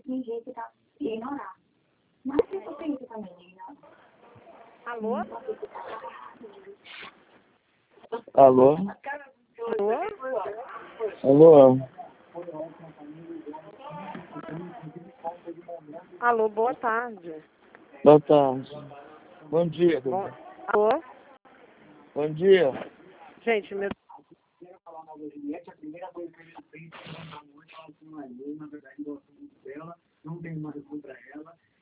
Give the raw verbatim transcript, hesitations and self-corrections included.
fingir que tá ignorar. Mas se você fingir também ignorar. Alô? Alô? Alô? Alô? Alô, boa tarde. Boa tarde. Bom dia, Bom, Dudu. alô? Bom dia. Gente, meu... Quero falar mal da Juliette, a primeira coisa que a gente fez foi mandar muito, ela tem uma lei, na verdade, gosto muito dela, não tenho mais contra ela.